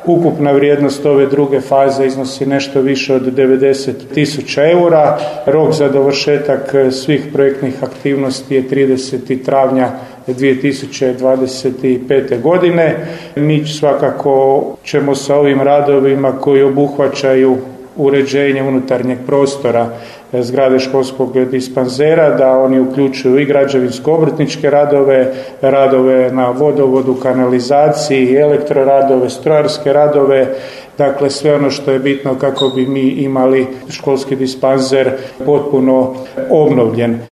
Ukupna vrijednost ove druge faze iznosi nešto više od 90.000 eura. Rok za dovršetak svih projektnih aktivnosti je 30. travnja 2025. godine. Mi svakako ćemo sa ovim radovima koji obuhvaćaju uređenje unutarnjeg prostora zgrade školskog dispanzera, da oni uključuju i građevinsko-obrtničke radove, radove na vodovodu, kanalizaciji, elektroradove, strojarske radove, dakle sve ono što je bitno kako bi mi imali školski dispanzer potpuno obnovljen.